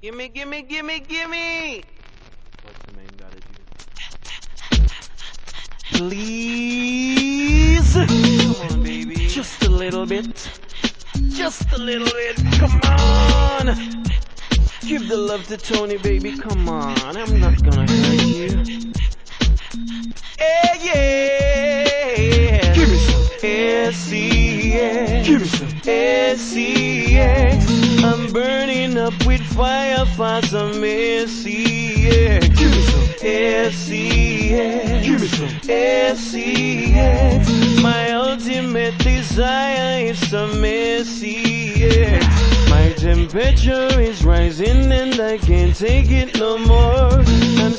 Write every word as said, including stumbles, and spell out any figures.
Gimme, gimme, gimme, gimme! What's the main gotta do? Please! Come on, baby. Just a little bit. Just a little bit. Come on! Give the love to Tony, baby. Come on. I'm not gonna hurt you. Hey, yeah. Give me some. S E X. Give me some. S E X. I'm burning up with fire for some S E X. Give me some. S E X. Give me some. S E X. My ultimate desire is some S E X. My temperature is rising and I can't take it no more. I'm